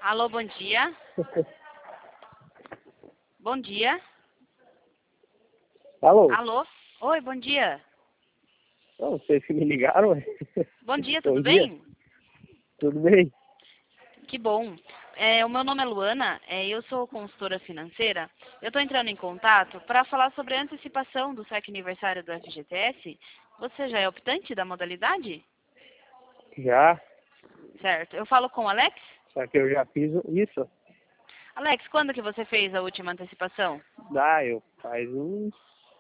Alô, bom dia. Bom dia. Alô? Alô? Oi, bom dia. Não, vocês que me ligaram? Ué. Bom dia, Bom tudo dia. bem? Tudo bem? Que bom. O meu nome é Luana, eu sou consultora financeira. Eu estou entrando em contato para falar sobre a antecipação do saque aniversário do FGTS. Você já é optante da modalidade? Já. Certo. Eu falo com o Alex? Só que eu já fiz isso. Alex, quando que você fez a última antecipação? Faz uns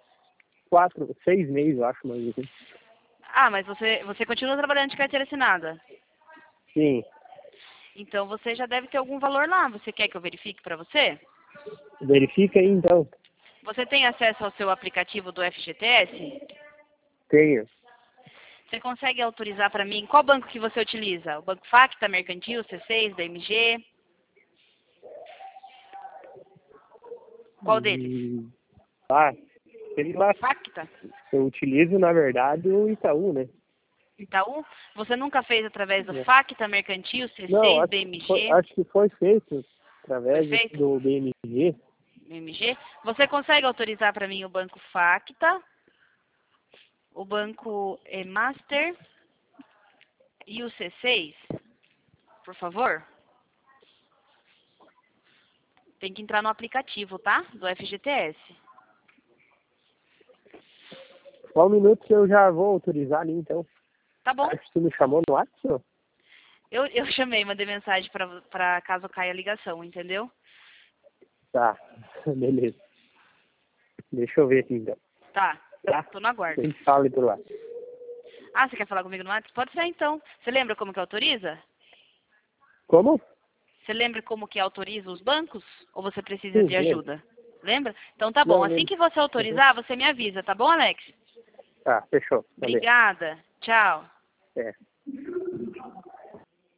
6 meses, eu acho, mais ou menos. Ah, mas você continua trabalhando de carteira assinada. Sim. Então você já deve ter algum valor lá. Você quer que eu verifique para você? Verifica aí, então. Você tem acesso ao seu aplicativo do FGTS? Tenho. Você consegue autorizar para mim qual banco que você utiliza? O Banco Facta, Mercantil, C6, BMG? Qual deles? E... Ah, sei lá. Facta? Eu utilizo, na verdade, o Itaú, né? Itaú? Você nunca fez através do É. Facta, Mercantil, Não, C6, BMG? acho que foi feito Foi através feito? do BMG. BMG? Você consegue autorizar para mim o Banco Facta, o Banco Master e o C6? Por favor? Tem que entrar no aplicativo, tá? Do FGTS. Só um minuto que eu já vou autorizar ali, então. Tá bom? Acho que você me chamou no WhatsApp? Eu chamei, mandei mensagem pra caso caia a ligação, entendeu? Tá, beleza. Deixa eu ver aqui, então. Tá, Tá? tô no aguardo. A gente fala aí por lá. Ah, você quer falar comigo no WhatsApp? Pode ser então. Você lembra como que autoriza? Como? Você lembra como que autoriza os bancos? Ou você precisa Sim, de lembro. ajuda? Lembra? Então tá bom. Não, Assim lembro. que você Uhum. autorizar, você me avisa, tá bom, Alex? Tá, fechou. Valeu. Obrigada. Tchau. É.